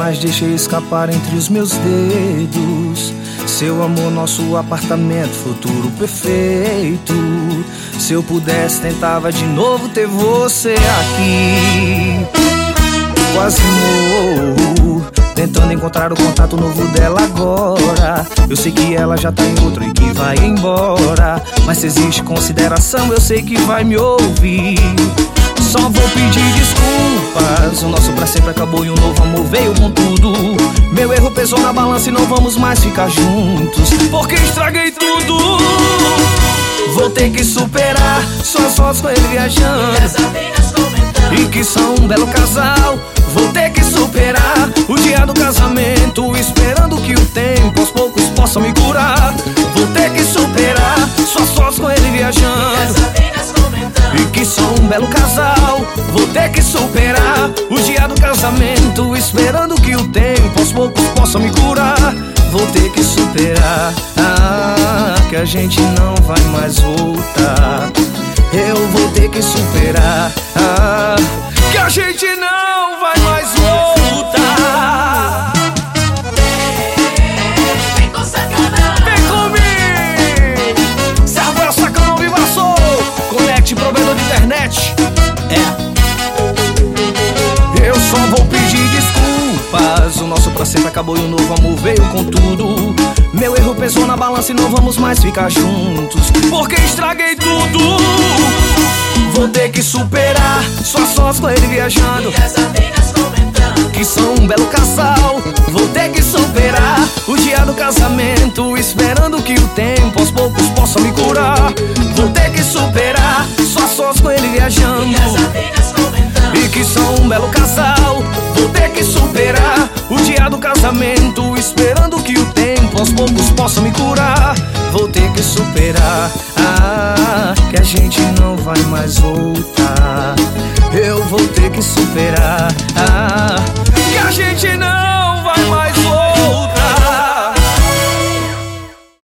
mas deixei escapar entre os meus dedos. Seu amor, nosso apartamento, futuro perfeito. Se eu pudesse, tentava de novo ter você aqui. Quase morro, tentando encontrar o contato novo dela agora. Eu sei que ela já tá em outro e que vai embora, mas se existe consideração, eu sei que vai me ouvir. Só vou pedir desculpas, o nosso pra sempre acabou e um novo amor veio com tudo. Meu erro pesou na balança e não vamos mais ficar juntos, porque estraguei tudo. Vou ter que superar suas fotos com ele viajando e que são um belo casal. Vou ter que superar o dia do casamento, esperando que o tempo aos poucos possa me curar. Vou ter que superar suas fotos com ele viajando e que são um belo casal. Vou ter que superar o dia do casamento, esperando que o tempo aos poucos possa me curar. Vou ter que superar, que a gente não vai mais voltar. Eu vou ter que superar, que a gente não vai mais voltar. Vem com sacanagem, vem comigo. Servo é o sacanão, viva sou. Conecte, provedor de internet. Eu só vou pedir desculpas, o nosso pra sempre acabou e o novo amor veio com tudo. Meu erro pesou na balança e não vamos mais ficar juntos, porque estraguei tudo. Vou ter que superar suas fotos com ele viajando e as amigas comentando que são um belo casal. Vou ter que superar o dia do casamento, esperando que o tempo aos poucos possa me curar. Vou ter que superar suas fotos com ele viajando e as amigas comentando e que são um belo casal. Vou ter que superar o dia do casamento, esperando que o tempo aos poucos possa me curar. Vou ter que superar, que a gente não vai mais voltar. Eu vou ter que superar, que a gente não